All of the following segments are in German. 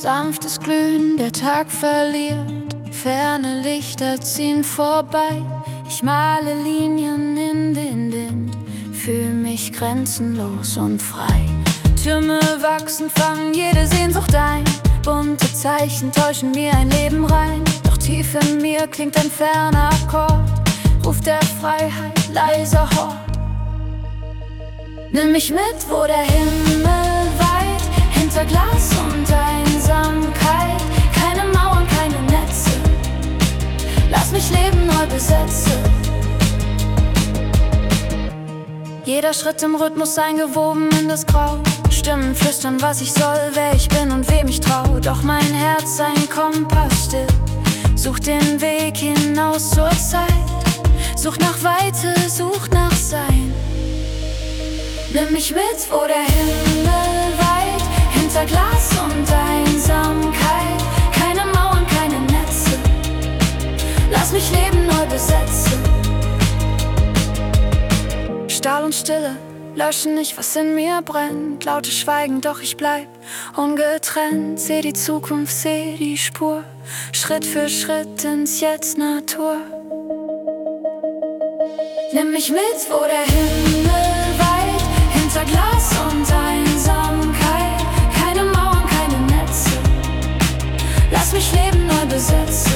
Sanftes Glühen, der Tag verliert, ferne Lichter ziehen vorbei. Ich male Linien in den Wind, fühl mich grenzenlos und frei. Türme wachsen, fangen jede Sehnsucht ein. Bunte Zeichen täuschen mir ein Leben rein. Doch tief in mir klingt ein ferner Akkord, Ruf der Freiheit, leiser Hort. Nimm mich mit, wo der Himmel weit, hinter Glas und Einsamkeit. Keine Mauern, keine Netze, lass mich leben, neu besetze. Jeder Schritt im Rhythmus eingewoben in das Grau. Stimmen flüstern, was ich soll, wer ich bin und wem ich trau. Doch mein Herz, ein Kompass still, sucht den Weg hinaus zur Zeit. Sucht nach Weite, sucht nach Sein. Nimm mich mit, wo der Himmel weit, hinter Glas und Einsamkeit. Keine Mauern, keine Netze, lass mich leben, neu besetze. Stahl und Stille löschen nicht, was in mir brennt. Laute Schweigen, doch ich bleib ungetrennt. Seh die Zukunft, seh die Spur, Schritt für Schritt ins Jetzt Natur. Nimm mich mit, wo der Himmel weit, hinter Glas und Einsamkeit. Keine Mauern, keine Netze, lass mich leben, neu besetze.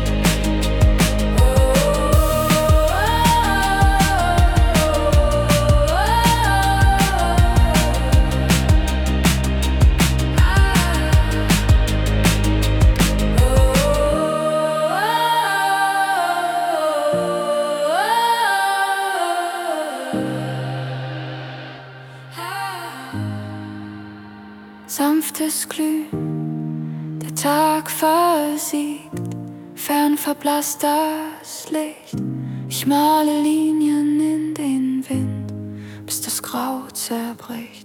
Sanftes Glühen, der Tag versiegt, fern verblasst das Licht. Ich male Linien in den Wind, bis das Grau zerbricht.